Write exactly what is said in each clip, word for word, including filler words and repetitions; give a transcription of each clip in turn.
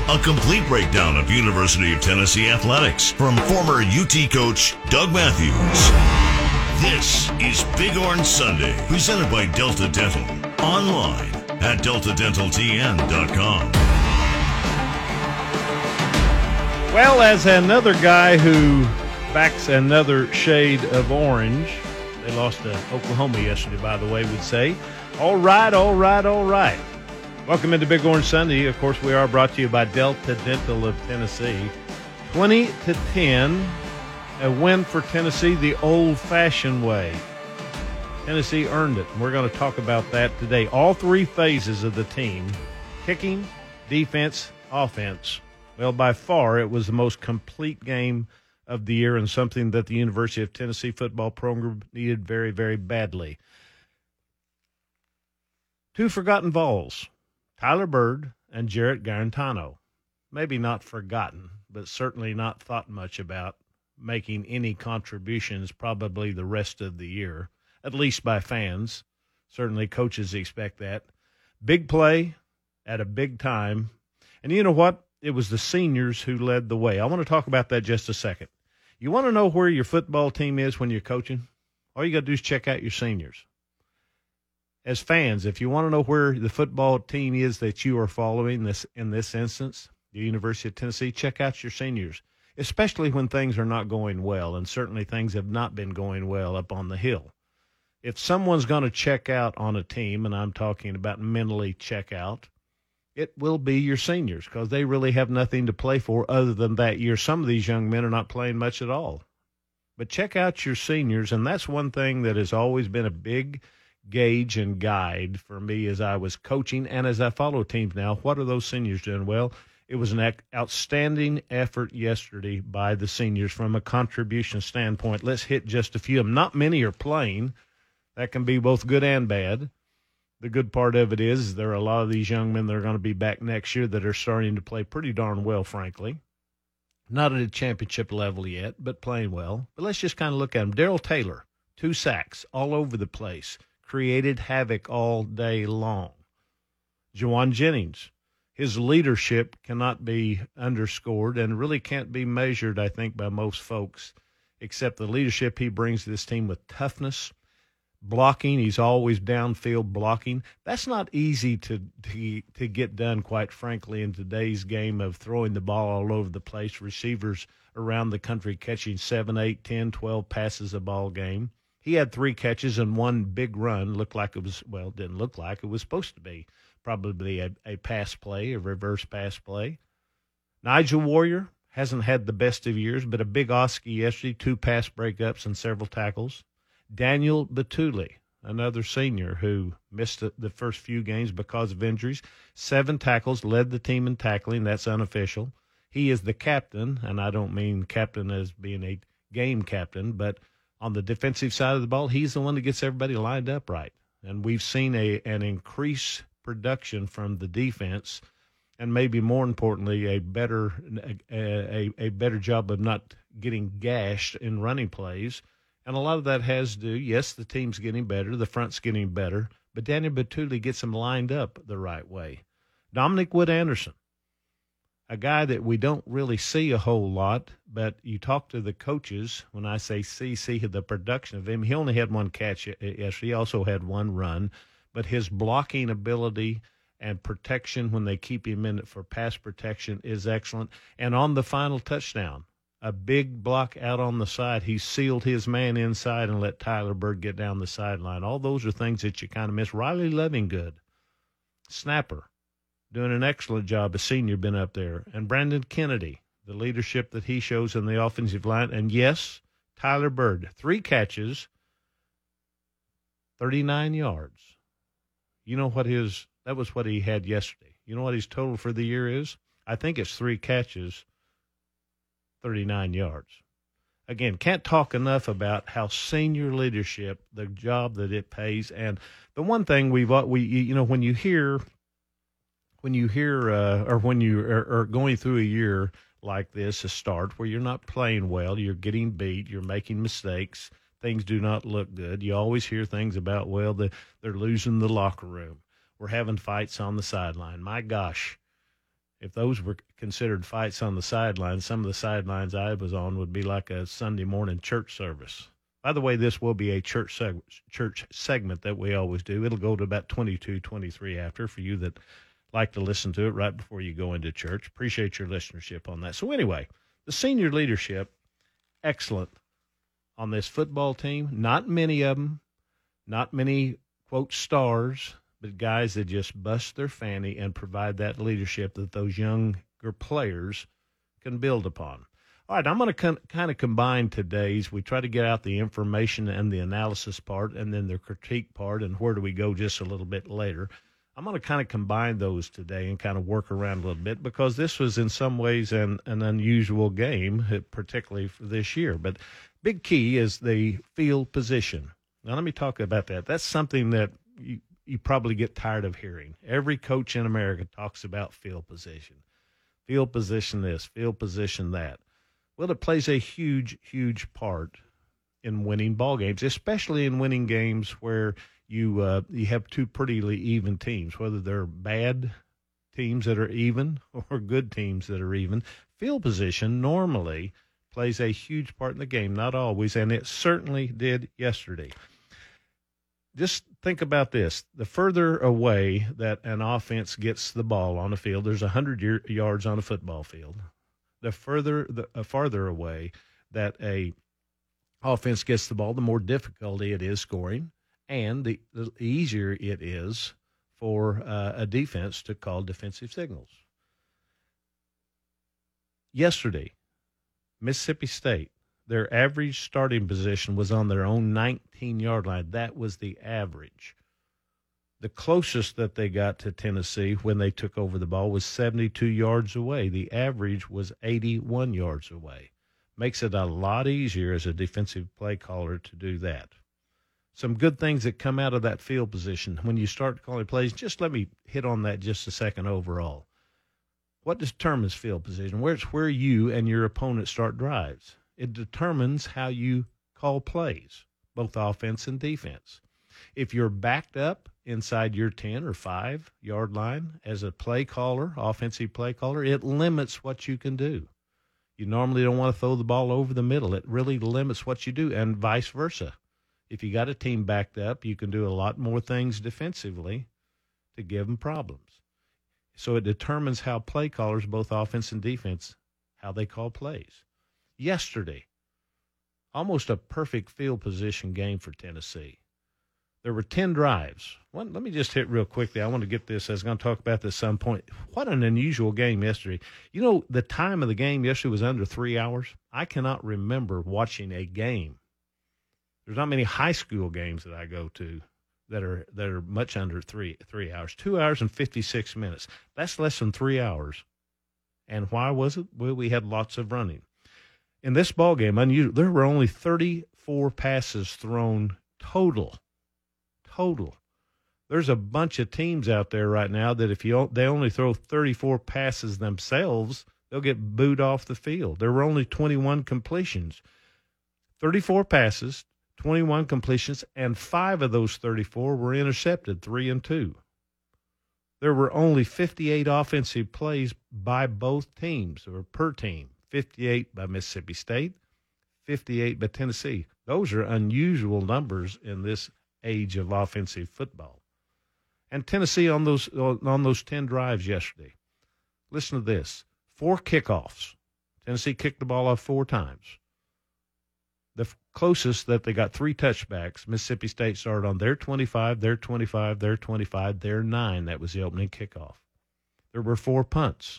A complete breakdown of University of Tennessee athletics from former U T coach Doug Matthews. This is Big Orange Sunday, presented by Delta Dental. Online at delta dental t n dot com. Well, as another guy who backs another shade of orange, they lost to Oklahoma yesterday, by the way, would say, all right, all right, all right. Welcome into Big Orange Sunday. Of course, we are brought to you by Delta Dental of Tennessee. twenty to ten, a win for Tennessee the old-fashioned way. Tennessee earned it, and we're going to talk about that today. All three phases of the team, kicking, defense, offense. Well, by far, it was the most complete game of the year and something that the University of Tennessee football program needed very, very badly. Two forgotten Vols, Tyler Bird and Jarrett Garantano. Maybe not forgotten, but certainly not thought much about making any contributions probably the rest of the year, at least by fans. Certainly coaches expect that. Big play at a big time. And you know what? It was the seniors who led the way. I want to talk about that just a second. You want to know where your football team is when you're coaching? All you got to do is check out your seniors. As fans, if you want to know where the football team is that you are following this in this instance, the University of Tennessee, check out your seniors, especially when things are not going well, and certainly things have not been going well up on the hill. If someone's going to check out on a team, and I'm talking about mentally check out, it will be your seniors because they really have nothing to play for other than that year. Some of these young men are not playing much at all. But check out your seniors, and that's one thing that has always been a big gauge and guide for me as I was coaching and as I follow teams now. What are those seniors doing? Well, it was an outstanding effort yesterday by the seniors from a contribution standpoint. Let's hit just a few of them. Not many are playing. That can be both good and bad. The good part of it is there are a lot of these young men that are going to be back next year that are starting to play pretty darn well, frankly. Not at a championship level yet, but playing well. But let's just kind of look at them. Darrell Taylor, two sacks all over the place, created havoc all day long. Juwan Jennings, his leadership cannot be underscored and really can't be measured, I think, by most folks, except the leadership he brings to this team with toughness. Blocking, he's always downfield blocking. That's not easy to, to to get done, quite frankly, in today's game of throwing the ball all over the place. Receivers around the country catching seven, eight, ten, twelve passes a ball game. He had three catches and one big run. Looked like it was, well, didn't look like it was supposed to be. Probably a, a pass play, a reverse pass play. Nigel Warrior hasn't had the best of years, but a big Oski yesterday, two pass breakups and several tackles. Daniel Batuli, another senior who missed the, the first few games because of injuries. Seven tackles, led the team in tackling. That's unofficial. He is the captain, and I don't mean captain as being a game captain, but on the defensive side of the ball, he's the one that gets everybody lined up right. And we've seen a an increased production from the defense, and maybe more importantly, a better a, a, a better job of not getting gashed in running plays. And a lot of that has to do, yes, the team's getting better, the front's getting better, but Daniel Batuli gets them lined up the right way. Dominic Wood-Anderson, a guy that we don't really see a whole lot, but you talk to the coaches, when I say see, see the production of him, he only had one catch yesterday. He also had one run, but his blocking ability and protection when they keep him in it for pass protection is excellent. And on the final touchdown, a big block out on the side. He sealed his man inside and let Tyler Bird get down the sideline. All those are things that you kind of miss. Riley Lovingood, snapper, doing an excellent job. A senior been up there. And Brandon Kennedy, the leadership that he shows in the offensive line. And, yes, Tyler Bird, three catches, thirty-nine yards. You know what his – that was what he had yesterday. You know what his total for the year is? I think it's three catches, thirty-nine yards. Again, can't talk enough about how senior leadership, the job that it pays. And the one thing we've, we, you know, when you hear, when you hear, uh, or when you are, are going through a year like this, a start where you're not playing well, you're getting beat, you're making mistakes, things do not look good. You always hear things about, well, the, they're losing the locker room. We're having fights on the sideline. My gosh. If those were considered fights on the sidelines, some of the sidelines I was on would be like a Sunday morning church service. By the way, this will be a church seg- church segment that we always do. It'll go to about twenty-two, twenty-three after for you that like to listen to it right before you go into church. Appreciate your listenership on that. So anyway, the senior leadership, excellent on this football team. Not many of them, not many, quote, stars, but guys that just bust their fanny and provide that leadership that those younger players can build upon. All right, I'm going to con- kind of combine today's. We try to get out the information and the analysis part and then the critique part and where do we go just a little bit later. I'm going to kind of combine those today and kind of work around a little bit because this was in some ways an, an unusual game, particularly for this year. But big key is the field position. Now, let me talk about that. That's something that you, you probably get tired of hearing. Every coach in America talks about field position. Field position this, field position that. Well, it plays a huge, huge part in winning ball games, especially in winning games where you uh, you have two pretty even teams, whether they're bad teams that are even or good teams that are even. Field position normally plays a huge part in the game, not always, and it certainly did yesterday. Just think about this. The further away that an offense gets the ball on the field, there's one hundred yards on a football field. The further, the uh, farther away that a offense gets the ball, the more difficulty it is scoring, and the, the easier it is for uh, a defense to call defensive signals. Yesterday, Mississippi State, their average starting position was on their own nineteen-yard line. That was the average. The closest that they got to Tennessee when they took over the ball was seventy-two yards away. The average was eighty-one yards away. Makes it a lot easier as a defensive play caller to do that. Some good things that come out of that field position. When you start calling plays, just let me hit on that just a second overall. What determines field position? Where's where you and your opponent start drives. It determines how you call plays, both offense and defense. If you're backed up inside your ten or five-yard line as a play caller, offensive play caller, it limits what you can do. You normally don't want to throw the ball over the middle. It really limits what you do, and vice versa. If you got a team backed up, you can do a lot more things defensively to give them problems. So it determines how play callers, both offense and defense, how they call plays. Yesterday, almost a perfect field position game for Tennessee. There were ten drives. One, let me just hit real quickly. I want to get this. I was going to talk about this at some point. What an unusual game yesterday. You know, the time of the game yesterday was under three hours. I cannot remember watching a game. There's not many high school games that I go to that are that are much under three three hours. Two hours and fifty-six minutes. That's less than three hours. And why was it? Well, we had lots of running. In this ball game, unusual, there were only thirty-four passes thrown total. Total. There's a bunch of teams out there right now that if you they only throw thirty-four passes themselves, they'll get booed off the field. There were only twenty-one completions. thirty-four passes, twenty-one completions, and five of those thirty-four were intercepted, three and two. There were only fifty-eight offensive plays by both teams, or per team. fifty-eight by Mississippi State, fifty-eight by Tennessee. Those are unusual numbers in this age of offensive football. And Tennessee on those on those ten drives yesterday. Listen to this. Four kickoffs. Tennessee kicked the ball off four times. The closest that they got three touchbacks, Mississippi State started on their twenty-five, their twenty-five, their twenty-five, their nine. That was the opening kickoff. There were four punts.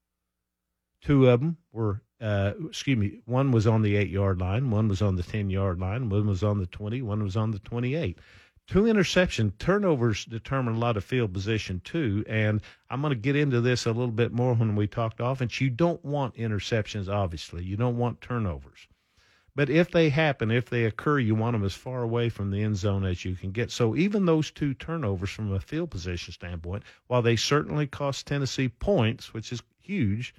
Two of them were, uh, excuse me, one was on the eight-yard line, one was on the ten-yard line, one was on the twenty, one was on the twenty-eight. Two interception turnovers determine a lot of field position too, and I'm going to get into this a little bit more when we talked offense. You don't want interceptions, obviously. You don't want turnovers. But if they happen, if they occur, you want them as far away from the end zone as you can get. So even those two turnovers from a field position standpoint, while they certainly cost Tennessee points, which is huge,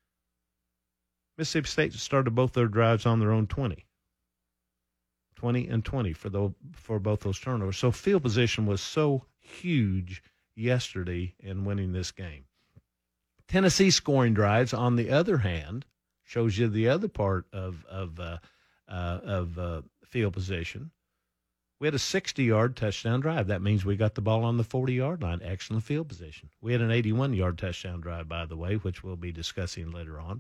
Mississippi State started both their drives on their own twenty. twenty and twenty for the, for both those turnovers. So field position was so huge yesterday in winning this game. Tennessee scoring drives, on the other hand, shows you the other part of of uh, uh, of uh, field position. We had a sixty-yard touchdown drive. That means we got the ball on the forty-yard line. Excellent field position. We had an eighty-one-yard touchdown drive, by the way, which we'll be discussing later on.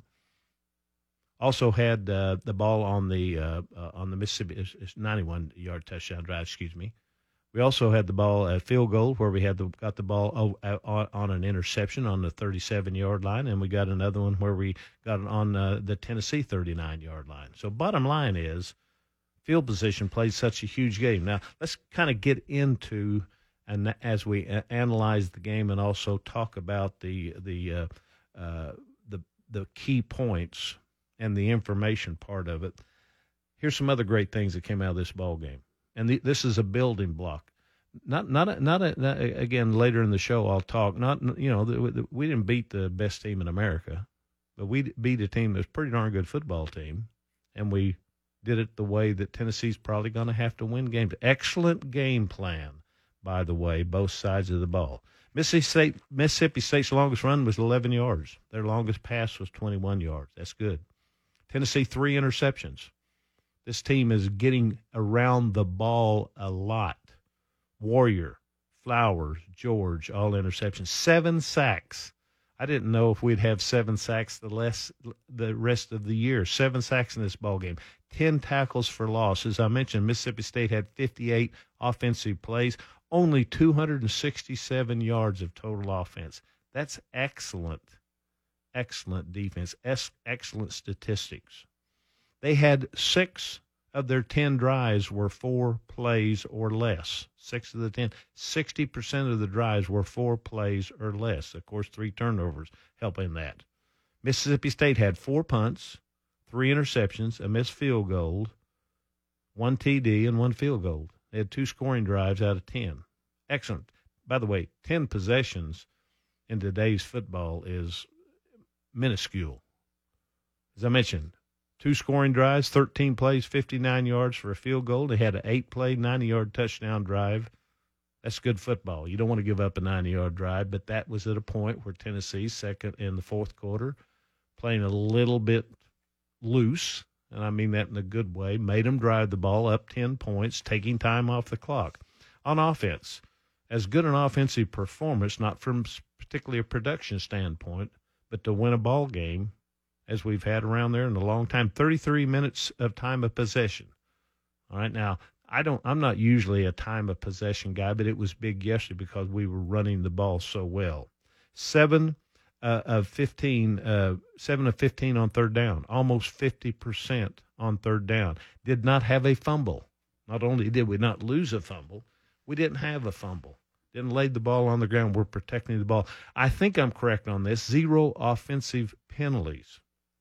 Also had uh, the ball on the uh, uh, on the Mississippi ninety-one-yard touchdown drive. Excuse me. We also had the ball at field goal where we had the, got the ball on, on an interception on the thirty-seven-yard line, and we got another one where we got it on uh, the Tennessee thirty-nine-yard line. So bottom line is field position plays such a huge game. Now, let's kind of get into, and as we a- analyze the game and also talk about the the uh, uh, the the key points and the information part of it. Here's some other great things that came out of this ball game. And the, this is a building block. Not, not, a, not, a, not a, again, later in the show, I'll talk. Not, you know, the, the, we didn't beat the best team in America, but we beat a team that's a pretty darn good football team, and we did it the way that Tennessee's probably going to have to win games. Excellent game plan, by the way, both sides of the ball. Mississippi State, Mississippi State's longest run was eleven yards. Their longest pass was twenty-one yards. That's good. Tennessee, three interceptions. This team is getting around the ball a lot. Warrior, Flowers, George, all interceptions. Seven sacks. I didn't know if we'd have seven sacks the less the rest of the year. Seven sacks in this ball game. Ten tackles for loss. As I mentioned, Mississippi State had fifty-eight offensive plays, only two hundred sixty-seven yards of total offense. That's excellent, excellent defense, excellent statistics. They had six of their ten drives were four plays or less. Six of the ten. sixty percent of the drives were four plays or less. Of course, three turnovers help in that. Mississippi State had four punts, three interceptions, a missed field goal, one T D, and one field goal. They had two scoring drives out of ten. Excellent. By the way, ten possessions in today's football is minuscule. As I mentioned, two scoring drives, thirteen plays, fifty-nine yards for a field goal. They had an eight-play, ninety-yard touchdown drive. That's good football. You don't want to give up a ninety-yard drive, but that was at a point where Tennessee, second in the fourth quarter, playing a little bit loose, and I mean that in a good way, made them drive the ball up ten points, taking time off the clock. On offense, as good an offensive performance, not from particularly a production standpoint, but to win a ball game, as we've had around there in a long time, thirty-three minutes of time of possession. All right, now, I don't, I'm not usually a time of possession guy, but it was big yesterday because we were running the ball so well. Seven uh, of fifteen, uh, seven of fifteen on third down, almost fifty percent on third down. Did not have a fumble. Not only did we not lose a fumble, we didn't have a fumble. Didn't lay the ball on the ground. We're protecting the ball. I think I'm correct on this. Zero offensive penalties.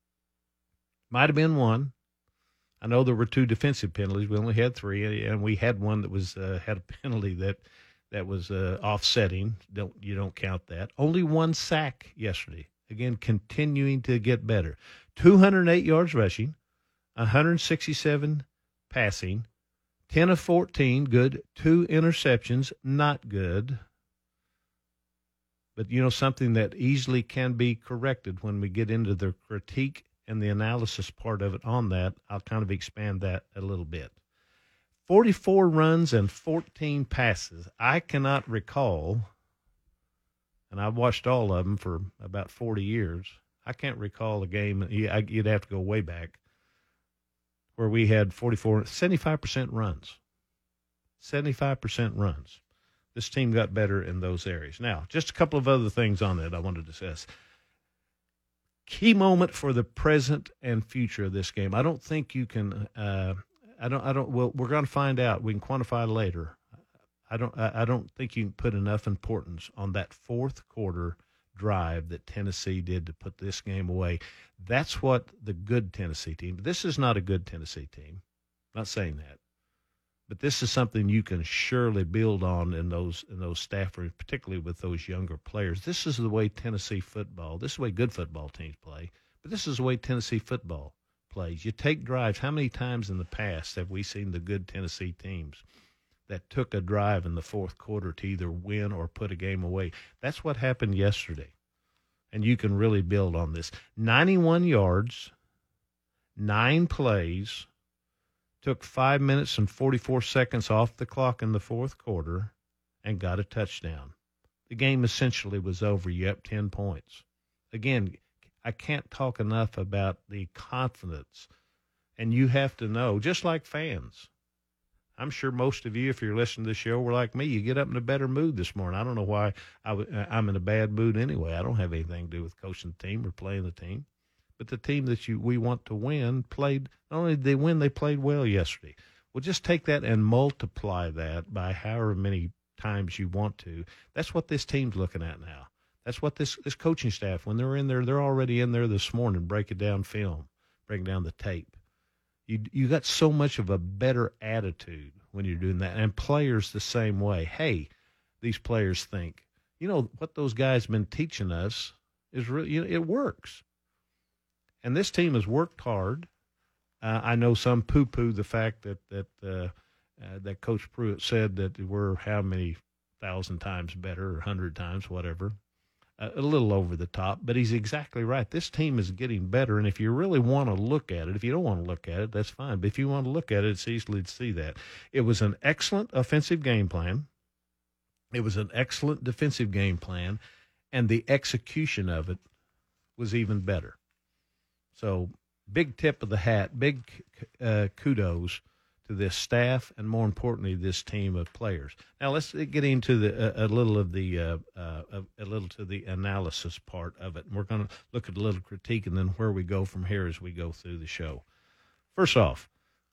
Might have been one. I know there were two defensive penalties. We only had three, and we had one that was uh, had a penalty that that was uh, offsetting. Don't you don't count that. Only one sack yesterday. Again, continuing to get better. two hundred eight yards rushing, one hundred sixty-seven passing, ten of fourteen good, two interceptions not good. But you know something that easily can be corrected when we get into the critique and the analysis part of it on that. I'll kind of expand that a little bit. forty-four runs and fourteen passes. I cannot recall, and I've watched all of them for about forty years. I can't recall a game, you'd have to go way back, where we had forty-four, seventy-five percent runs. seventy-five percent runs. This team got better in those areas. Now, just a couple of other things on that I want to discuss. Key moment for the present and future of this game. I don't think you can. Uh, I don't. I don't. Well, we're going to find out. We can quantify later. I don't. I don't think you can put enough importance on that fourth quarter drive that Tennessee did to put this game away. That's what the good Tennessee team. This is not a good Tennessee team. I'm not saying that, but this is something you can surely build on in those in those staff rooms, particularly with those younger players. This is the way Tennessee football, this is the way good football teams play, but this is the way Tennessee football plays. You take drives. How many times in the past have we seen the good Tennessee teams that took a drive in the fourth quarter to either win or put a game away? That's what happened yesterday. and you can really build on this. ninety-one yards, nine plays, took five minutes and forty-four seconds off the clock in the fourth quarter, and got a touchdown. The game essentially was over. You up ten points. Again, I can't talk enough about the confidence. And you have to know, just like fans, I'm sure most of you, if you're listening to the show, were like me. You get up in a better mood this morning. I don't know why I w- I'm in a bad mood anyway. I don't have anything to do with coaching the team or playing the team. But the team that you we want to win played, not only did they win, they played well yesterday. Well, just take that and multiply that by however many times you want to. That's what this team's looking at now. That's what this, this coaching staff, when they're in there, they're already in there this morning breaking down film, breaking down the tape. You you got so much of a better attitude when you're doing that. And players the same way. Hey, these players think, you know, what those guys have been teaching us is really, you know, it works. And this team has worked hard. Uh, I know some poo-poo the fact that that uh, uh, that Coach Pruitt said that we're how many thousand times better or hundred times, whatever. Uh, a little over the top, but he's exactly right. This team is getting better, and if you really want to look at it, if you don't want to look at it, that's fine. But if you want to look at it, it's easily to see that. It was an excellent offensive game plan. It was an excellent defensive game plan, and the execution of it was even better. So big tip of the hat, big uh, kudos to this staff, and more importantly, this team of players. Now let's get into the a, a little of the uh, uh, a, a little to the analysis part of it. And we're going to look at a little critique, and then where we go from here as we go through the show. First off,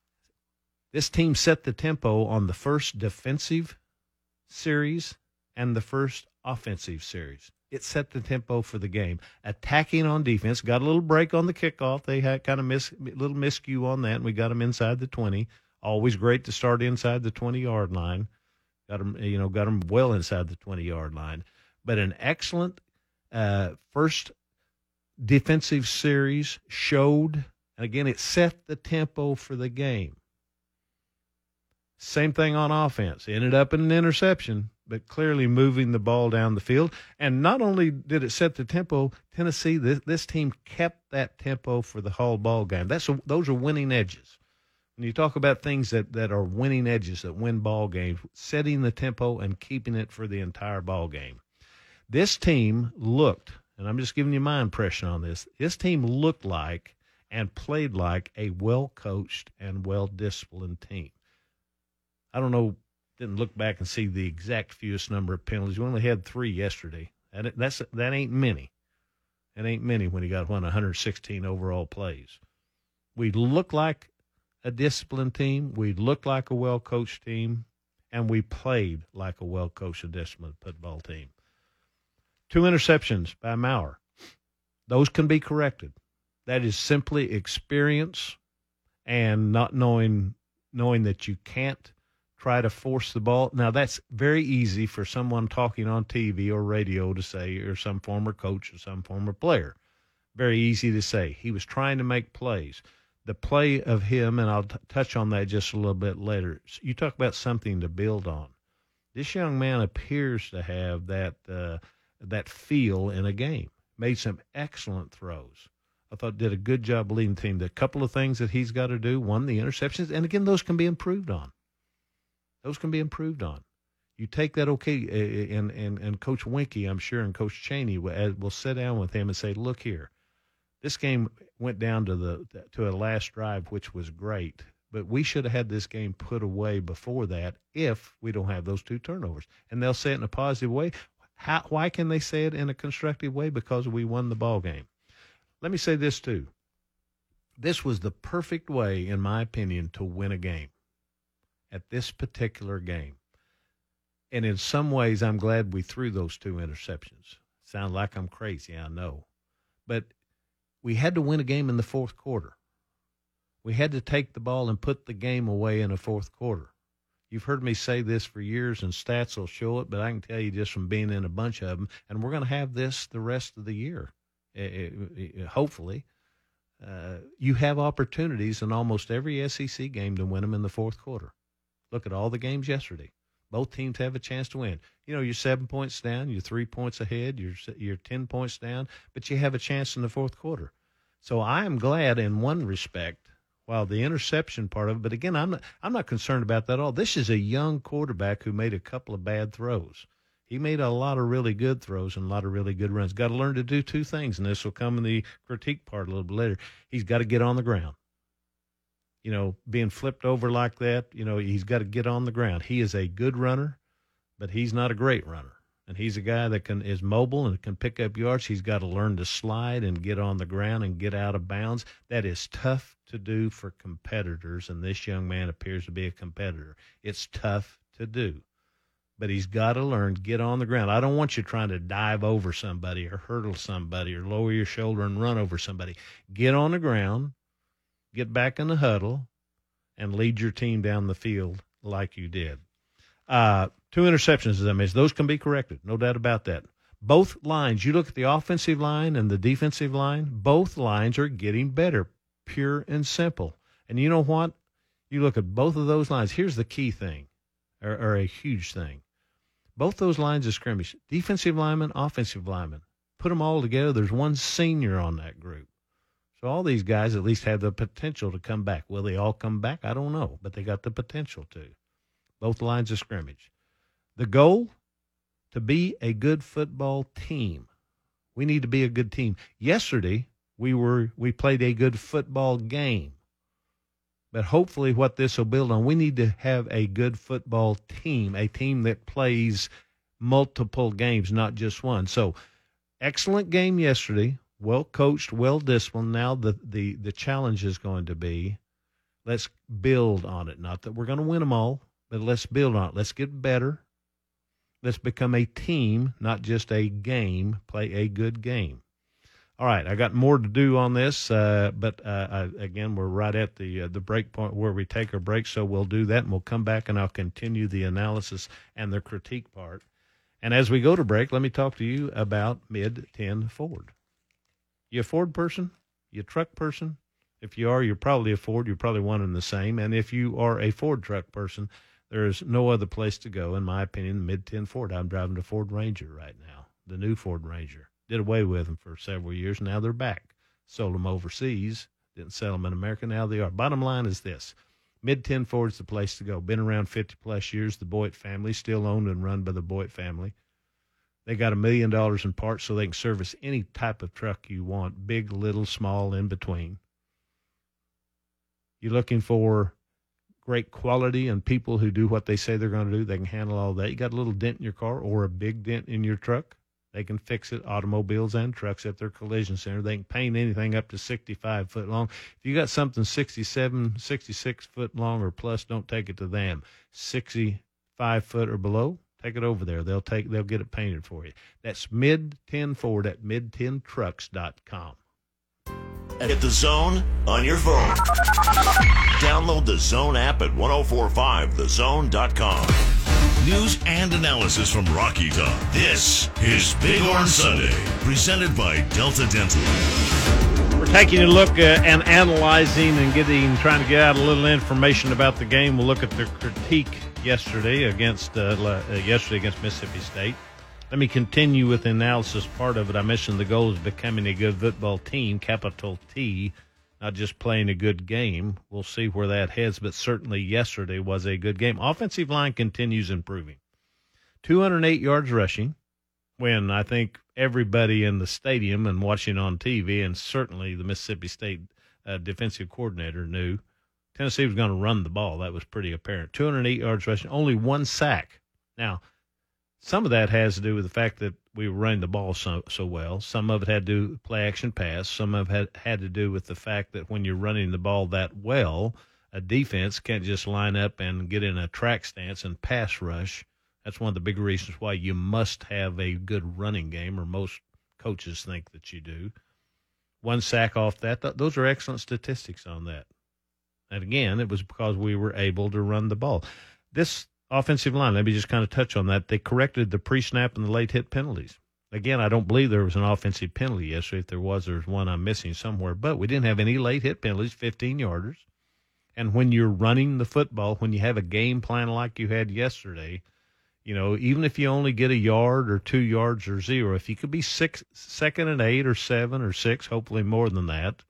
this team set the tempo on the first defensive series and the first offensive series. It set the tempo for the game. Attacking on defense, got a little break on the kickoff. They had kind of miss a little miscue on that, and we got them inside the twenty. Always great to start inside the twenty-yard line. Got them, you know, got them well inside the twenty-yard line. But an excellent uh, first defensive series showed, and again, it set the tempo for the game. Same thing on offense. Ended up in an interception, but clearly moving the ball down the field. And not only did it set the tempo, Tennessee, this, this team kept that tempo for the whole ball game. That's a, those are winning edges. When you talk about things that, that are winning edges, that win ball games, setting the tempo and keeping it for the entire ball game. This team looked, and I'm just giving you my impression on this, this team looked like and played like a well-coached and well-disciplined team. I don't know, didn't look back and see the exact fewest number of penalties. We only had three yesterday. And that's that ain't many. That ain't many when you got one hundred sixteen overall plays. We look like a disciplined team. We looked like a well-coached team, and we played like a well-coached and disciplined football team. Two interceptions by Maurer. Those can be corrected. That is simply experience and not knowing knowing that you can't try to force the ball. Now, that's very easy for someone talking on T V or radio to say, or some former coach or some former player. Very easy to say. He was trying to make plays. The play of him, and I'll t- touch on that just a little bit later. You talk about something to build on. This young man appears to have that uh, that feel in a game. Made some excellent throws. I thought did a good job leading the team. The couple of things that he's got to do, one, the interceptions, and again, those can be improved on. Those can be improved on. You take that, okay, and, and, and Coach Winkie, I'm sure, and Coach Chaney will, will sit down with him and say, look here, this game went down to the to a last drive, which was great, but we should have had this game put away before that if we don't have those two turnovers. And they'll say it in a positive way. How, why can they say it in a constructive way? Because we won the ball game. Let me say this, too. This was the perfect way, in my opinion, to win a game at this particular game. And in some ways, I'm glad we threw those two interceptions. Sound like I'm crazy, I know. But we had to win a game in the fourth quarter. We had to take the ball and put the game away in the fourth quarter. You've heard me say this for years, and stats will show it, but I can tell you just from being in a bunch of them, and we're going to have this the rest of the year, hopefully. Uh, you have opportunities in almost every S E C game to win them in the fourth quarter. Look at all the games yesterday. Both teams have a chance to win. You know, you're seven points down, you're three points ahead, you're you're ten points down, but you have a chance in the fourth quarter. So I am glad in one respect, while the interception part of it, but again, I'm not, I'm not concerned about that at all. This is a young quarterback who made a couple of bad throws. He made a lot of really good throws and a lot of really good runs. Got to learn to do two things, and this will come in the critique part a little bit later. He's got to get on the ground. You know, being flipped over like that, you know, he's got to get on the ground. He is a good runner, but he's not a great runner. And he's a guy that can is mobile and can pick up yards. He's got to learn to slide and get on the ground and get out of bounds. That is tough to do for competitors, and this young man appears to be a competitor. It's tough to do. But he's got to learn to get on the ground. I don't want you trying to dive over somebody or hurdle somebody or lower your shoulder and run over somebody. Get on the ground. Get back in the huddle, and lead your team down the field like you did. Uh, two interceptions, as I mentioned. Those can be corrected, no doubt about that. Both lines, you look at the offensive line and the defensive line, both lines are getting better, pure and simple. And you know what? You look at both of those lines. Here's the key thing, or, or a huge thing. Both those lines of scrimmage, defensive lineman, offensive lineman, put them all together. There's one senior on that group. So all these guys at least have the potential to come back. Will they all come back? I don't know, but they got the potential to. Both lines of scrimmage. The goal, to be a good football team. We need to be a good team. Yesterday, we were we played a good football game. But hopefully what this will build on, we need to have a good football team, a team that plays multiple games, not just one. So excellent game yesterday. Well coached, well disciplined. Now the, the, the challenge is going to be, let's build on it. Not that we're going to win them all, but let's build on it. Let's get better. Let's become a team, not just a game. Play a good game. All right, I got more to do on this, uh, but uh, I, again, we're right at the uh, the break point where we take our break, so we'll do that, and we'll come back, and I'll continue the analysis and the critique part. And as we go to break, let me talk to you about Mid ten Ford. You a Ford person? You a truck person? If you are, you're probably a Ford. You're probably one and the same. And if you are a Ford truck person, there is no other place to go, in my opinion, Mid ten Ford. I'm driving a Ford Ranger right now, the new Ford Ranger. Did away with them for several years. Now they're back. Sold them overseas. Didn't sell them in America. Now they are. Bottom line is this. Mid ten Ford's the place to go. Been around fifty-plus years. The Boyd family, still owned and run by the Boyd family. They got a million dollars in parts so they can service any type of truck you want, big, little, small, in between. You're looking for great quality and people who do what they say they're going to do. They can handle all that. You got a little dent in your car or a big dent in your truck, they can fix it. Automobiles and trucks at their collision center. They can paint anything up to sixty-five foot long. If you got something sixty-seven, sixty-six foot long or plus, don't take it to them. sixty-five foot or below, take it over there. They'll take. They'll get it painted for you. That's Mid ten Ford at mid ten trucks dot com. Get the Zone on your phone. Download the Zone app at ten forty-five the zone dot com. News and analysis from Rocky Top. This is Big Orange Sunday, presented by Delta Dental. We're taking a look at and analyzing and getting, trying to get out a little information about the game. We'll look at the critique yesterday against uh, uh, yesterday against Mississippi State. Let me continue with the analysis part of it. I mentioned the goal is becoming a good football team, capital T, not just playing a good game. We'll see where that heads, but certainly yesterday was a good game. Offensive line continues improving. two hundred eight yards rushing, when I think everybody in the stadium and watching on T V, and certainly the Mississippi State uh, defensive coordinator knew Tennessee was going to run the ball. That was pretty apparent. two hundred eight yards rushing, only one sack. Now, some of that has to do with the fact that we were running the ball so so well. Some of it had to do with play action pass. Some of it had, had to do with the fact that when you're running the ball that well, a defense can't just line up and get in a track stance and pass rush. That's one of the big reasons why you must have a good running game, or most coaches think that you do. One sack off that. Th- those are excellent statistics on that. And again, it was because we were able to run the ball. This offensive line, let me just kind of touch on that. They corrected the pre-snap and the late hit penalties. Again, I don't believe there was an offensive penalty yesterday. If there was, there's one I'm missing somewhere. But we didn't have any late hit penalties, fifteen-yarders. And when you're running the football, when you have a game plan like you had yesterday, You know, even if you only get a yard or two yards or zero, if you could be six, second and eight or seven or six, hopefully more than that,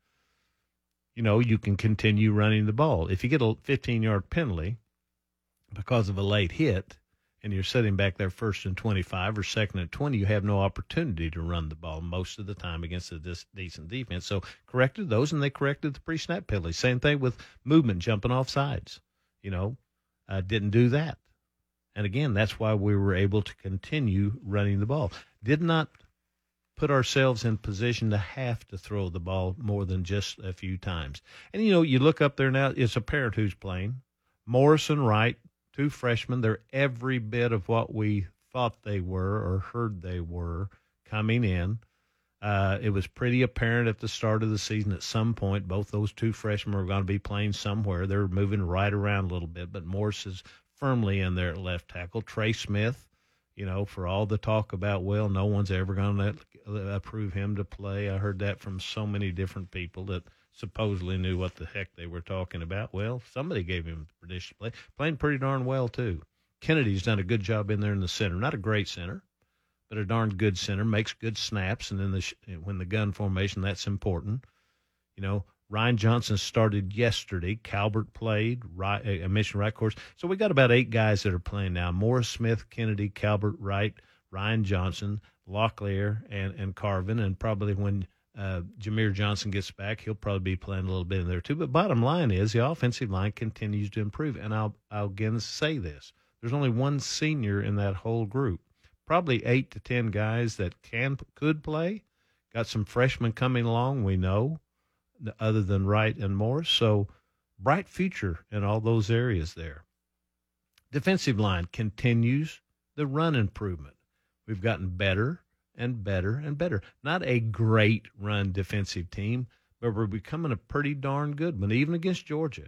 you know, you can continue running the ball. If you get a fifteen-yard penalty because of a late hit and you're sitting back there first and twenty-five or second and twenty, you have no opportunity to run the ball most of the time against a dis- decent defense. So corrected those, and they corrected the pre-snap penalty. Same thing with movement, jumping off sides. You know, uh, didn't do that. And again, that's why we were able to continue running the ball. Did not put ourselves in position to have to throw the ball more than just a few times. And, you know, you look up there now, it's apparent who's playing. Morrison, Wright, two freshmen. They're every bit of what we thought they were or heard they were coming in. Uh, it was pretty apparent at the start of the season at some point both those two freshmen were going to be playing somewhere. They were moving right around a little bit, but Morris is firmly in there at left tackle. Trey Smith, you know, for all the talk about, well, no one's ever going to approve him to play. I heard that from so many different people that supposedly knew what the heck they were talking about. Well, somebody gave him permission to play. Playing pretty darn well, too. Kennedy's done a good job in there in the center. Not a great center, but a darn good center. Makes good snaps, and then the sh- when the gun formation, that's important. You know, Ryan Johnson started yesterday. Calvert played. Right, I mentioned Wright, of course. So we got about eight guys that are playing now. Morris, Smith, Kennedy, Calvert, Wright, Ryan Johnson, Locklear, and, and Carvin. And probably when uh, Jameer Johnson gets back, he'll probably be playing a little bit in there too. But bottom line is the offensive line continues to improve. And I'll, I'll again say this. There's only one senior in that whole group. Probably eight to ten guys that can could play. Got some freshmen coming along, we know, other than Wright and Morris. So bright future in all those areas there. Defensive line continues the run improvement. We've gotten better and better and better. Not a great run defensive team, but we're becoming a pretty darn good one, even against Georgia.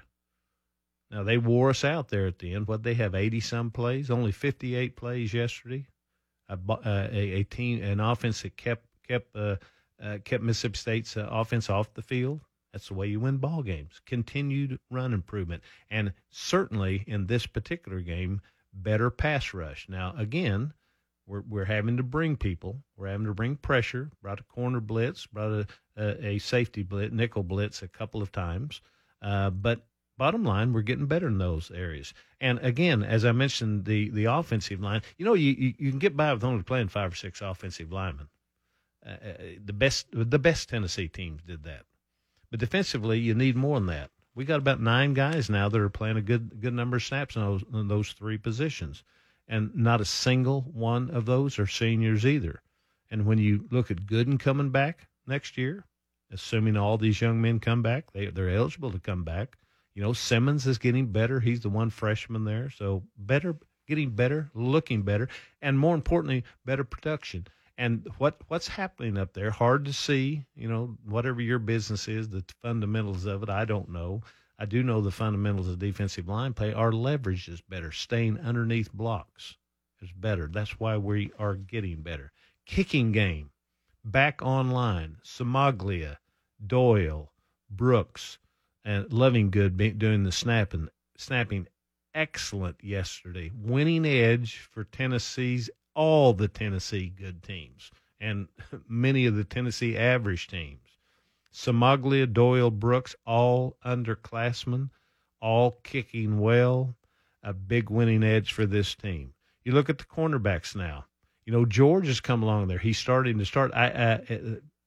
Now, they wore us out there at the end. What, they have eighty-some plays? Only fifty-eight plays yesterday. A, a, a team, an offense that kept kept uh, uh, kept Mississippi State's uh, offense off the field. That's the way you win ball games. Continued run improvement, and certainly in this particular game, better pass rush. Now, again, we're we're having to bring people. We're having to bring pressure. Brought a corner blitz, brought a a, a safety blitz, nickel blitz a couple of times, uh, but. Bottom line, we're getting better in those areas. And, again, as I mentioned, the, the offensive line, you know, you, you, you can get by with only playing five or six offensive linemen. Uh, the best the best Tennessee teams did that. But defensively, you need more than that. We got about nine guys now that are playing a good good number of snaps in those, in those three positions. And not a single one of those are seniors either. And when you look at Gooden coming back next year, assuming all these young men come back, they, they're eligible to come back. You know, Simmons is getting better. He's the one freshman there. So better, getting better, looking better, and more importantly, better production. And what what's happening up there, hard to see, you know, whatever your business is, the fundamentals of it, I don't know. I do know the fundamentals of defensive line play. Our leverage is better. Staying underneath blocks is better. That's why we are getting better. Kicking game, back online, Samaglia, Doyle, Brooks, and Lovingood doing the snapping, snapping excellent yesterday. Winning edge for Tennessee's, all the Tennessee good teams, and many of the Tennessee average teams. Samaglia, Doyle, Brooks, all underclassmen, all kicking well. A big winning edge for this team. You look at the cornerbacks now. You know, George has come along there. He's starting to start. I, I,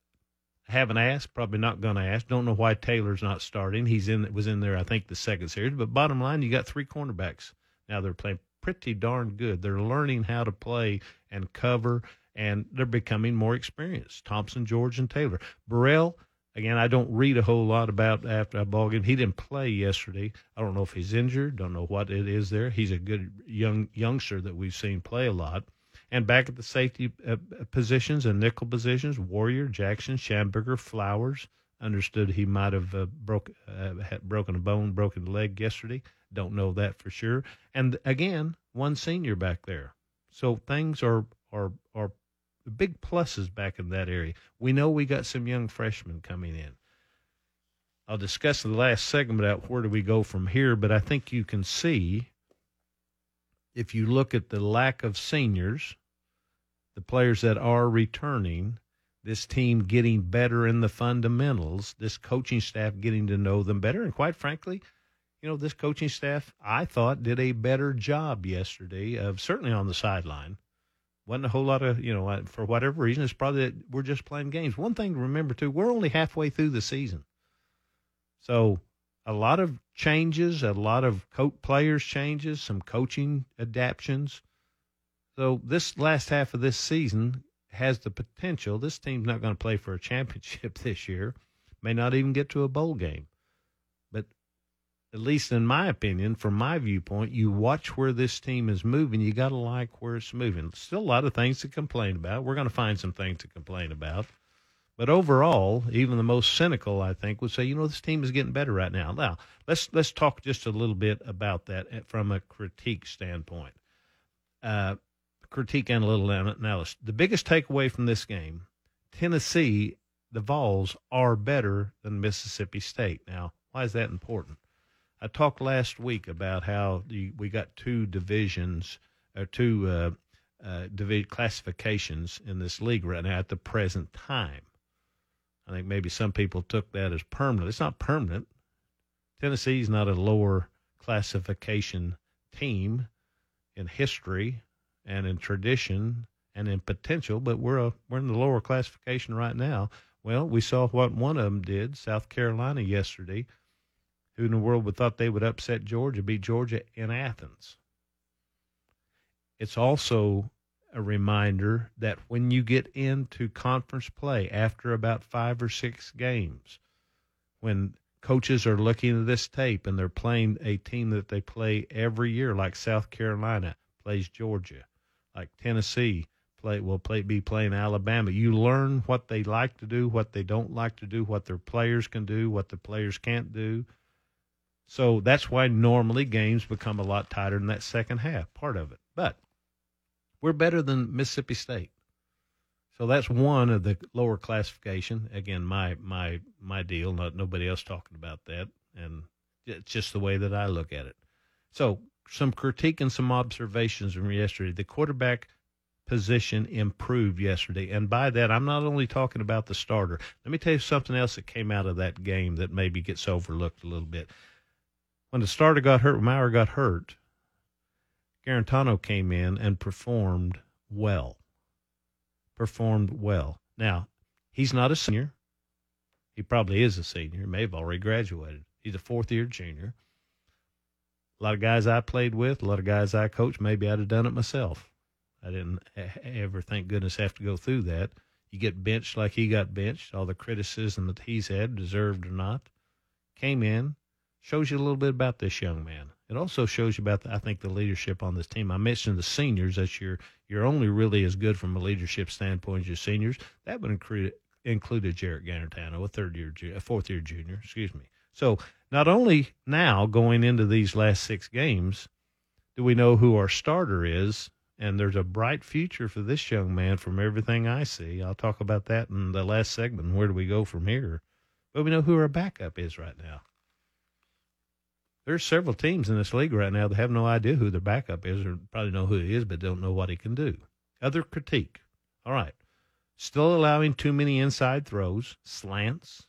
haven't asked, probably not going to ask. Don't know why Taylor's not starting. He's in, was in there, I think, the second series. But bottom line, you got three cornerbacks. Now they're playing pretty darn good. They're learning how to play and cover, and they're becoming more experienced. Thompson, George, and Taylor. Burrell, again, I don't read a whole lot about after a ball game. He didn't play yesterday. I don't know if he's injured. Don't know what it is there. He's a good young youngster that we've seen play a lot. And back at the safety uh, positions and nickel positions, Warrior, Jackson, Schamberger, Flowers. Understood he might have uh, broke, uh, had broken a bone, broken a leg yesterday. Don't know that for sure. And, again, one senior back there. So things are, are, are big pluses back in that area. We know we got some young freshmen coming in. I'll discuss in the last segment about where do we go from here, but I think you can see if you look at the lack of seniors, the players that are returning, this team getting better in the fundamentals, this coaching staff getting to know them better, and quite frankly, you know, this coaching staff, I thought, did a better job yesterday of certainly on the sideline. Wasn't a whole lot of, you know, for whatever reason, it's probably that we're just playing games. One thing to remember, too, we're only halfway through the season. So a lot of changes, a lot of co- players changes, some coaching adaptions. So this last half of this season has the potential. This team's not going to play for a championship this year, may not even get to a bowl game. But at least in my opinion, from my viewpoint, you watch where this team is moving, you got to like where it's moving. Still a lot of things to complain about. We're going to find some things to complain about. But overall, even the most cynical, I think, would say, you know, this team is getting better right now. Now, let's let's talk just a little bit about that from a critique standpoint. Uh, critique and a little analysis. The biggest takeaway from this game, Tennessee, the Vols, are better than Mississippi State. Now, why is that important? I talked last week about how the, we got two divisions, or two uh, uh, divi- classifications in this league right now at the present time. I think maybe some people took that as permanent. It's not permanent. Tennessee's not a lower classification team in history and in tradition and in potential, but we're a, we're in the lower classification right now. Well, we saw what one of them did, South Carolina yesterday. Who in the world would thought they would upset Georgia, beat Georgia in Athens? It's also a reminder that when you get into conference play after about five or six games, when coaches are looking at this tape and they're playing a team that they play every year, like South Carolina plays Georgia, like Tennessee play will play be playing Alabama, you learn what they like to do, what they don't like to do, what their players can do, what the players can't do. So that's why normally games become a lot tighter in that second half, part of it. But we're better than Mississippi State. So that's one of the lower classification. Again, my my my deal, not nobody else talking about that. And it's just the way that I look at it. So some critique and some observations from yesterday. The quarterback position improved yesterday. And by that, I'm not only talking about the starter. Let me tell you something else that came out of that game that maybe gets overlooked a little bit. When the starter got hurt, when Maurer got hurt, Garantano came in and performed well. Performed well. Now, he's not a senior. He probably is a senior. He may have already graduated. He's a fourth-year junior. A lot of guys I played with, a lot of guys I coached, maybe I'd have done it myself. I didn't ever, thank goodness, have to go through that. You get benched like he got benched, all the criticism that he's had, deserved or not. Came in. Shows you a little bit about this young man. It also shows you about, the, I think, the leadership on this team. I mentioned the seniors, that you're you're only really as good from a leadership standpoint as your seniors. That would include included Jarrett Garantano, a third year, a fourth year junior. Excuse me. So not only now going into these last six games, do we know who our starter is, and there's a bright future for this young man from everything I see. I'll talk about that in the last segment. Where do we go from here? But we know who our backup is right now. There's several teams in this league right now that have no idea who their backup is, or probably know who he is, but don't know what he can do. Other critique. All right. Still allowing too many inside throws, slants,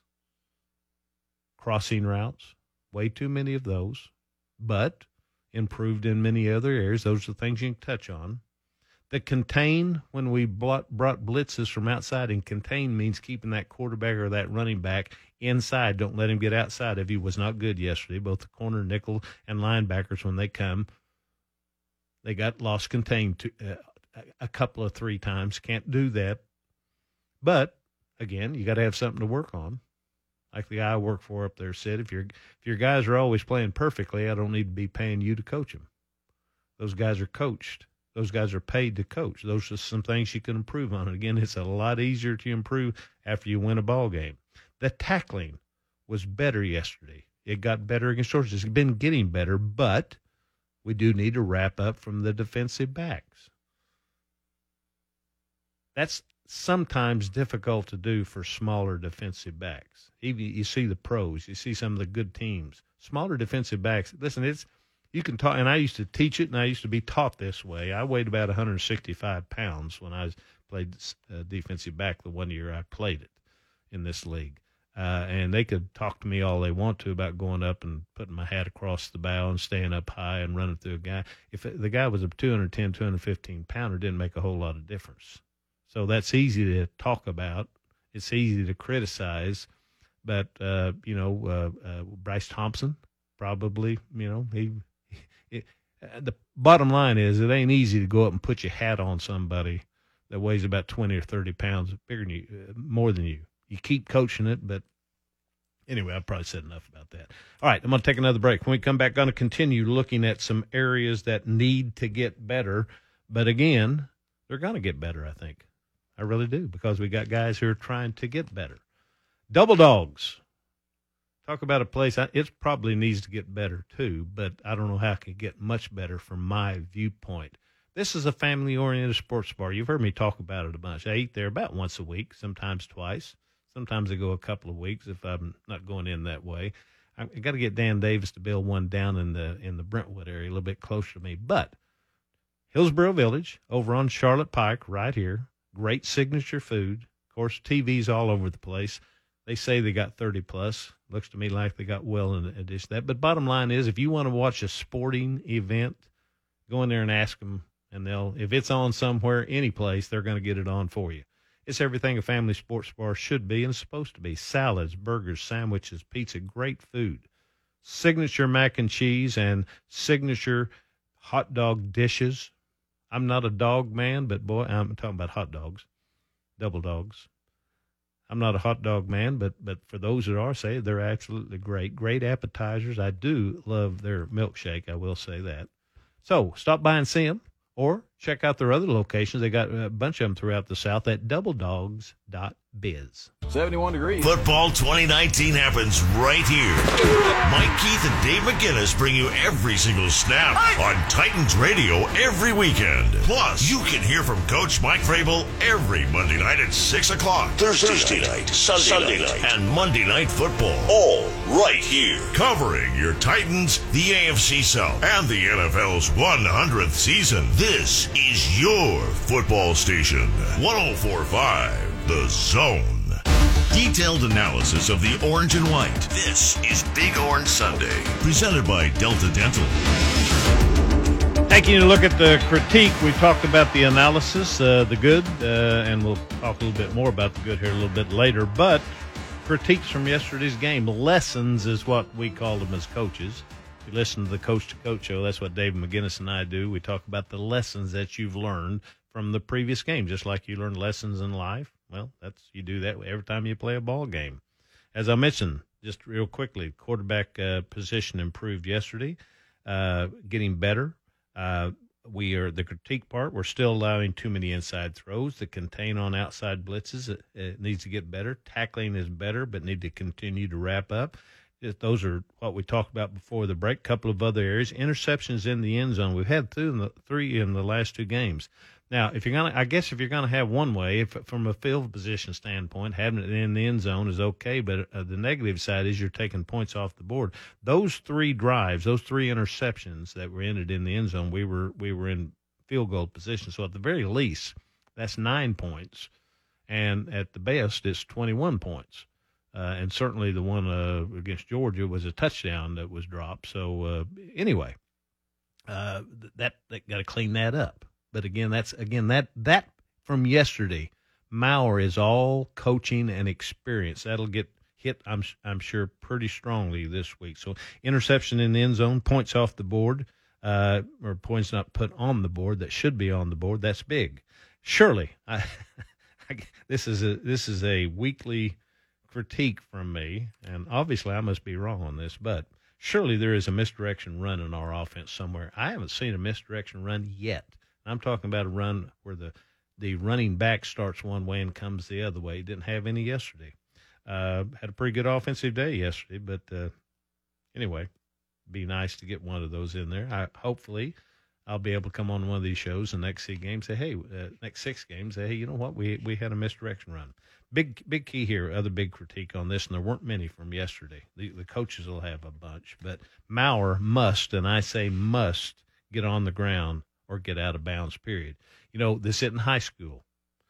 crossing routes, way too many of those, but improved in many other areas. Those are the things you can touch on. The contain, when we brought blitzes from outside, and contain means keeping that quarterback or that running back inside. Don't let him get outside. If he was not good yesterday, both the corner, nickel, and linebackers, when they come, they got lost contained to, uh, a couple of three times. Can't do that. But, again, you got to have something to work on. Like the guy I work for up there said, if, you're, if your guys are always playing perfectly, I don't need to be paying you to coach them. Those guys are coached. Those guys are paid to coach. Those are some things you can improve on. And again, it's a lot easier to improve after you win a ball game. The tackling was better yesterday. It got better against Georgia. It's been getting better, but we do need to wrap up from the defensive backs. That's sometimes difficult to do for smaller defensive backs. Even you see the pros, you see some of the good teams. Smaller defensive backs, listen, it's You can talk, and I used to teach it, and I used to be taught this way. I weighed about one hundred sixty-five pounds when I was, played uh, defensive back the one year I played it in this league. Uh, and they could talk to me all they want to about going up and putting my hat across the bow and staying up high and running through a guy. If the guy was a two hundred ten, two hundred fifteen pounder, it didn't make a whole lot of difference. So that's easy to talk about. It's easy to criticize. But, uh, you know, uh, uh, Bryce Thompson, probably, you know, he, he – the bottom line is it ain't easy to go up and put your hat on somebody that weighs about twenty or thirty pounds bigger than you, uh, more than you. You keep coaching it, but anyway, I've probably said enough about that. All right, I'm going to take another break. When we come back, I'm going to continue looking at some areas that need to get better. But again, they're going to get better, I think. I really do, because we got guys who are trying to get better. Double Dogs. Talk about a place, it probably needs to get better too, but I don't know how it could get much better from my viewpoint. This is a family-oriented sports bar. You've heard me talk about it a bunch. I eat there about once a week, sometimes twice. Sometimes I go a couple of weeks if I'm not going in that way. I, I got to get Dan Davis to build one down in the in the Brentwood area, a little bit closer to me. But Hillsboro Village, over on Charlotte Pike, right here, great signature food. Of course, T Vs all over the place. They say they got thirty plus. Looks to me like they got well in addition to that. But bottom line is, if you want to watch a sporting event, go in there and ask them, and they'll, if it's on somewhere, any place, they're going to get it on for you. It's everything a family sports bar should be and is supposed to be. Salads, burgers, sandwiches, pizza, great food. Signature mac and cheese and signature hot dog dishes. I'm not a dog man, but boy, I'm talking about hot dogs, double dogs. I'm not a hot dog man, but but for those that are, say they're absolutely great. Great appetizers. I do love their milkshake, I will say that. So stop by and see them. Or check out their other locations. They got a bunch of them throughout the South at double dogs dot biz. seventy-one degrees. Football twenty nineteen happens right here. Mike Keith and Dave McGinnis bring you every single snap on Titans Radio every weekend. Plus, you can hear from Coach Mike Vrabel every Monday night at six o'clock. Thursday, Thursday night, night Sunday, Sunday night, night, and Monday Night Football. All right here. Covering your Titans, the A F C South, and the N F L's one hundredth season. This is your football station. one oh four point five. The Zone. Detailed analysis of the orange and white. This is Big Orange Sunday. Presented by Delta Dental. Taking a look at the critique, we talked about the analysis, uh, the good, uh, and we'll talk a little bit more about the good here a little bit later. But critiques from yesterday's game, lessons is what we call them as coaches. If you listen to the Coach to Coach show, that's what Dave McGinnis and I do. We talk about the lessons that you've learned from the previous game, just like you learn lessons in life. Well, that's you do that every time you play a ball game. As I mentioned, just real quickly, quarterback uh, position improved yesterday, uh, getting better. Uh, we are the critique part. We're still allowing too many inside throws to contain on outside blitzes. It, it needs to get better. Tackling is better, but need to continue to wrap up. It, those are what we talked about before the break. Couple of other areas. Interceptions in the end zone. We've had two in the, three in the last two games. Now, if you're gonna, I guess if you're gonna have one way, if from a field position standpoint, having it in the end zone is okay. But uh, the negative side is you're taking points off the board. Those three drives, those three interceptions that were ended in the end zone, we were we were in field goal position. So at the very least, that's nine points, and at the best, it's twenty-one points. Uh, and certainly the one uh, against Georgia was a touchdown that was dropped. So uh, anyway, uh, that that got to clean that up. But again, that's again that that from yesterday. Maurer is all coaching and experience. That'll get hit, I'm I'm sure, pretty strongly this week. So interception in the end zone, points off the board, uh, or points not put on the board that should be on the board. That's big. Surely, I, I, this is a this is a weekly critique from me, and obviously I must be wrong on this, but surely there is a misdirection run in our offense somewhere. I haven't seen a misdirection run yet. I'm talking about a run where the, the running back starts one way and comes the other way. Didn't have any yesterday. Uh, had a pretty good offensive day yesterday, but uh, anyway, be nice to get one of those in there. I, hopefully, I'll be able to come on one of these shows the next six games, say, hey, uh, next six games, say, hey, you know what, we we had a misdirection run. big big key here, other big critique on this, and there weren't many from yesterday. The, the coaches will have a bunch, but Maurer must, and I say must, get on the ground or get out of bounds, period. You know, this isn't high school,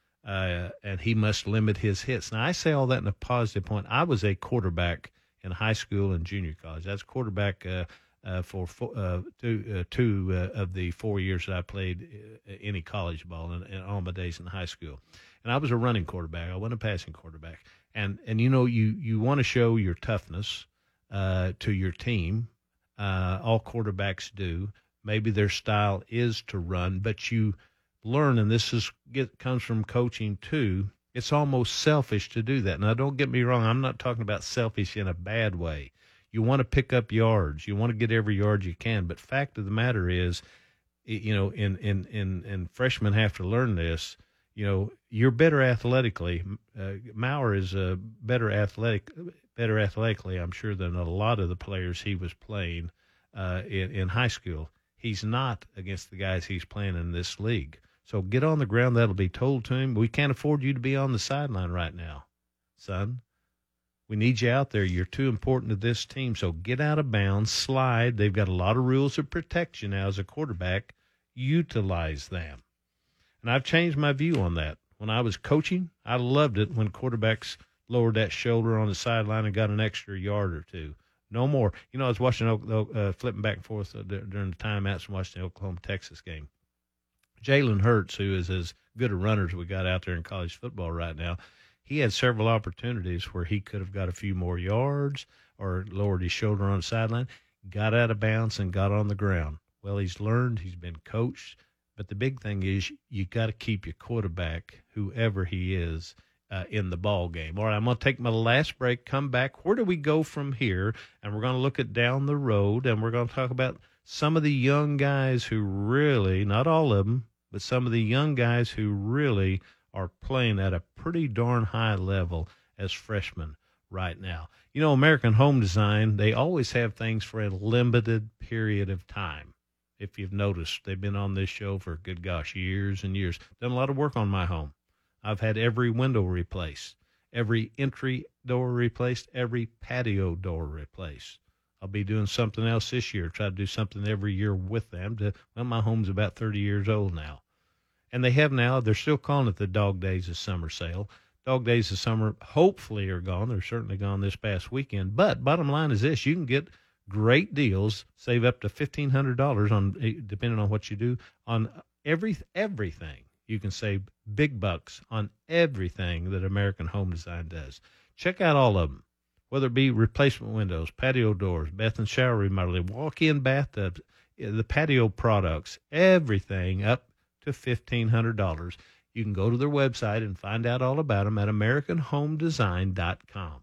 uh, and he must limit his hits. Now, I say all that in a positive point. I was a quarterback in high school and junior college. I was quarterback uh, uh, for four, uh, two, uh, two uh, of the four years that I played uh, any college ball in, in all my days in high school. And I was a running quarterback. I wasn't a passing quarterback. And, and you know, you, you want to show your toughness uh, to your team. Uh, all quarterbacks do. Maybe their style is to run, but you learn, and this is get, comes from coaching too, it's almost selfish to do that. Now, don't get me wrong. I'm not talking about selfish in a bad way. You want to pick up yards. You want to get every yard you can. But fact of the matter is, you know, in, in, in, and freshmen have to learn this, you know, you're better athletically. Uh, Maurer is a better athletic, better athletically, I'm sure, than a lot of the players he was playing uh, in, in high school. He's not against the guys he's playing in this league. So get on the ground. That'll be told to him. We can't afford you to be on the sideline right now, son. We need you out there. You're too important to this team. So get out of bounds, slide. They've got a lot of rules of protection now as a quarterback. Utilize them. And I've changed my view on that. When I was coaching, I loved it when quarterbacks lowered that shoulder on the sideline and got an extra yard or two. No more. You know, I was watching, uh, flipping back and forth uh, during the timeouts and watching the Oklahoma-Texas game. Jalen Hurts, who is as good a runner as we got out there in college football right now, he had several opportunities where he could have got a few more yards or lowered his shoulder on the sideline, got out of bounds, and got on the ground. Well, he's learned. He's been coached. But the big thing is you got to keep your quarterback, whoever he is, Uh, in the ball game. All right, I'm going to take my last break, come back. Where do we go from here? And we're going to look at down the road, and we're going to talk about some of the young guys who really, not all of them, but some of the young guys who really are playing at a pretty darn high level as freshmen right now. You know, American Home Design, they always have things for a limited period of time. If you've noticed, they've been on this show for, good gosh, years and years. Done a lot of work on my home. I've had every window replaced, every entry door replaced, every patio door replaced. I'll be doing something else this year, try to do something every year with them. To, well, my home's about thirty years old now. And they have now, they're still calling it the Dog Days of Summer sale. Dog Days of Summer hopefully are gone. They're certainly gone this past weekend. But bottom line is this, you can get great deals, save up to fifteen hundred dollars on, depending on what you do, on every everything. You can save big bucks on everything that American Home Design does. Check out all of them, whether it be replacement windows, patio doors, bath and shower remodeling, walk-in bathtubs, the patio products, everything up to fifteen hundred dollars. You can go to their website and find out all about them at american home design dot com.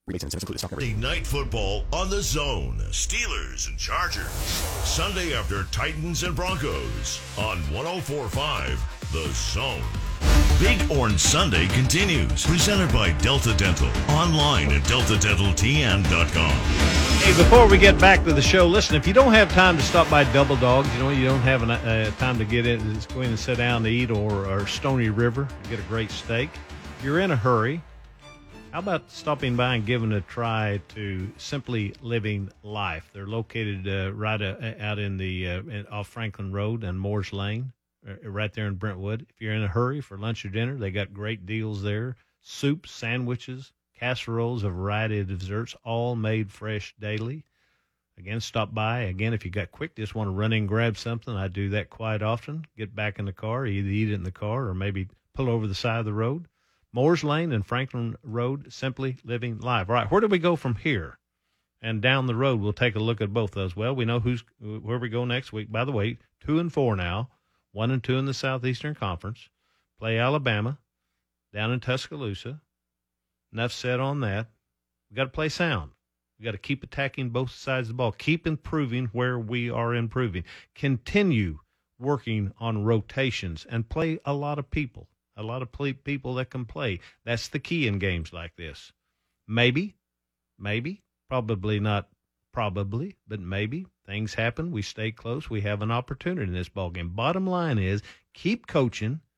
Sunday night football on the Zone. Steelers and Chargers. Sunday after Titans and Broncos on one oh four point five The Zone. Big Orange Sunday continues. Presented by Delta Dental. Online at delta dental t n dot com. Hey, before we get back to the show, listen, if you don't have time to stop by Double Dogs, you know, you don't have enough, uh, time to get in, just go in and sit down to eat, or, or Stony River, get a great steak. If you're in a hurry, how about stopping by and giving a try to Simply Living Life? They're located uh, right uh, out in the uh, in, off Franklin Road and Moores Lane, uh, right there in Brentwood. If you're in a hurry for lunch or dinner, they got great deals there. Soups, sandwiches, casseroles, a variety of desserts, all made fresh daily. Again, stop by. Again, if you got quick, just want to run in and grab something. I do that quite often. Get back in the car, either eat it in the car or maybe pull over the side of the road. Moores Lane and Franklin Road, Simply Living Life. All right, where do we go from here? And down the road, we'll take a look at both those. Well, we know who's where we go next week. By the way, two and four now, one and two in the Southeastern Conference. Play Alabama down in Tuscaloosa. Enough said on that. We got to play sound. We got to keep attacking both sides of the ball. Keep improving where we are improving. Continue working on rotations and play a lot of people. A lot of play, people that can play. That's the key in games like this. Maybe, maybe, probably not probably, but maybe things happen. We stay close. We have an opportunity in this ballgame. Bottom line is keep coaching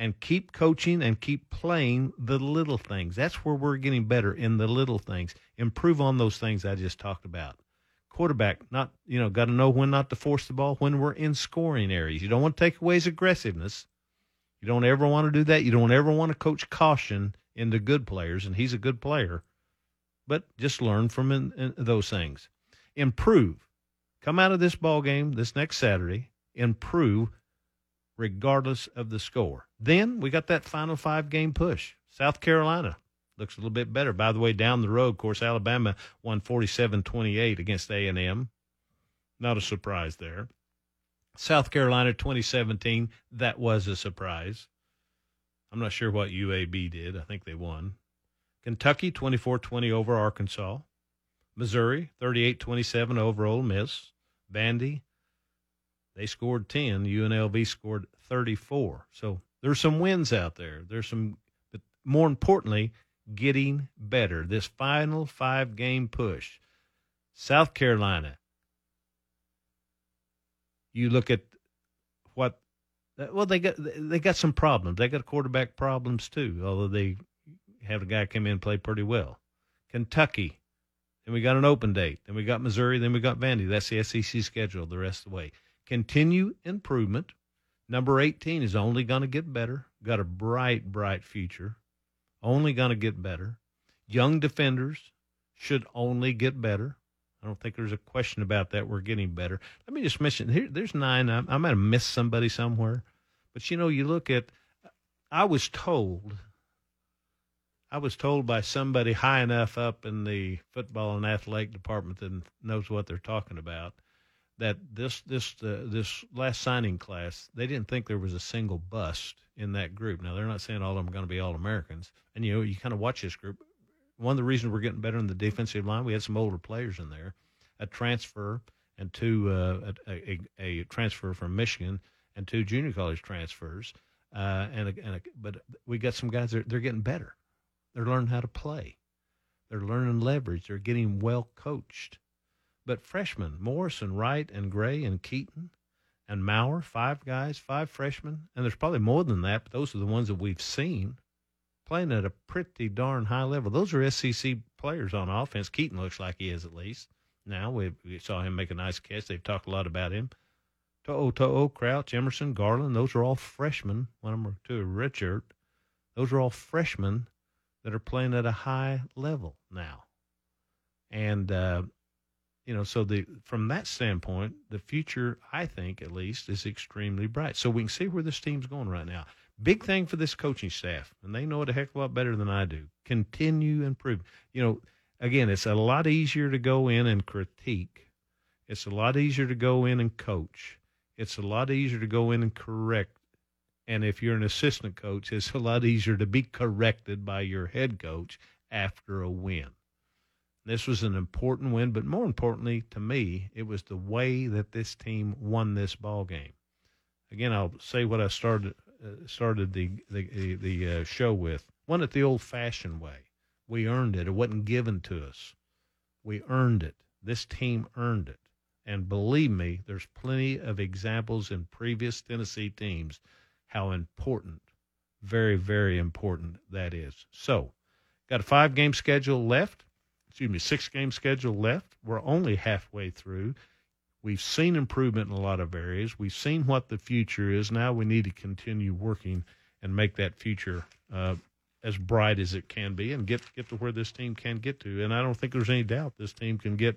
and keep coaching and keep playing the little things. That's where we're getting better, in the little things. Improve on those things I just talked about. Quarterback, not, you know, got to know when not to force the ball when we're in scoring areas. You don't want to take away his aggressiveness. You don't ever want to do that. You don't ever want to coach caution into good players, and he's a good player. But just learn from in, in those things. Improve. Come out of this ball game this next Saturday, improve regardless of the score. Then we got that final five-game push. South Carolina looks a little bit better. By the way, down the road, of course, Alabama won forty-seven twenty-eight against A and M. Not a surprise there. South Carolina twenty seventeen, that was a surprise. I'm not sure what U A B did. I think they won. Kentucky twenty-four twenty over Arkansas. Missouri thirty-eight twenty-seven over Ole Miss. Vandy, they scored ten. U N L V scored thirty-four. So there's some wins out there. There's some, but more importantly, getting better. This final five-game push. South Carolina, you look at what, well, they got they got some problems. They got quarterback problems too, although they have a guy come in and play pretty well. Kentucky, then we got an open date. Then we got Missouri, then we got Vandy. That's the S E C schedule the rest of the way. Continue improvement. Number eighteen is only going to get better. Got a bright, bright future. Only going to get better. Young defenders should only get better. I don't think there's a question about that. We're getting better. Let me just mention, here, there's nine. I, I might have missed somebody somewhere. But, you know, you look at, I was told, I was told by somebody high enough up in the football and athletic department that knows what they're talking about, that this this uh, this last signing class, they didn't think there was a single bust in that group. Now, they're not saying all of them are going to be All-Americans. And, you know, you kind of watch this group. One of the reasons we're getting better in the defensive line, we had some older players in there, a transfer and two uh, a, a, a transfer from Michigan and two junior college transfers. Uh, and, a, and a, but we got some guys that they're getting better. They're learning how to play. They're learning leverage. They're getting well coached. But freshmen, Morrison, Wright, and Gray, and Keaton, and Maurer, five guys, five freshmen, and there's probably more than that, but those are the ones that we've seen playing at a pretty darn high level. Those are S E C players on offense. Keaton looks like he is, at least. Now, we, we saw him make a nice catch. They've talked a lot about him. To'o To'o, Crouch, Emerson, Garland, those are all freshmen. One of them are to Richard. Those are all freshmen that are playing at a high level now. And, uh, you know, so the from that standpoint, the future, I think, at least, is extremely bright. So we can see where this team's going right now. Big thing for this coaching staff, and they know it a heck of a lot better than I do. Continue improving. You know, again, it's a lot easier to go in and critique. It's a lot easier to go in and coach. It's a lot easier to go in and correct. And if you're an assistant coach, it's a lot easier to be corrected by your head coach after a win. This was an important win, but more importantly to me, it was the way that this team won this ball game. Again, I'll say what I started uh, started the the the uh, show with. Won it the old-fashioned way. We earned it. It wasn't given to us. We earned it. This team earned it. And believe me, there's plenty of examples in previous Tennessee teams how important, very, very important that is. So, got a five-game schedule left. Excuse me, six-game schedule left. We're only halfway through. We've seen improvement in a lot of areas. We've seen what the future is. Now we need to continue working and make that future uh, as bright as it can be and get, get to where this team can get to. And I don't think there's any doubt this team can get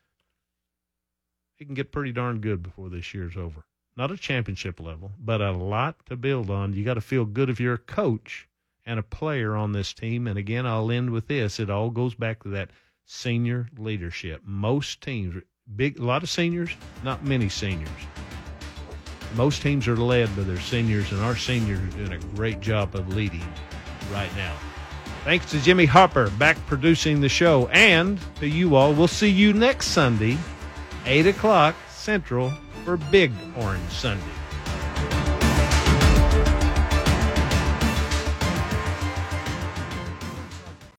it can get pretty darn good before this year's over. Not a championship level, but a lot to build on. You got to feel good if you're a coach and a player on this team. And, again, I'll end with this. It all goes back to that senior leadership. Most teams, big, a lot of seniors, not many seniors. Most teams are led by their seniors, and our seniors are doing a great job of leading right now. Thanks to Jimmy Harper, back producing the show, and to you all. We'll see you next Sunday, eight o'clock Central, for Big Orange Sunday.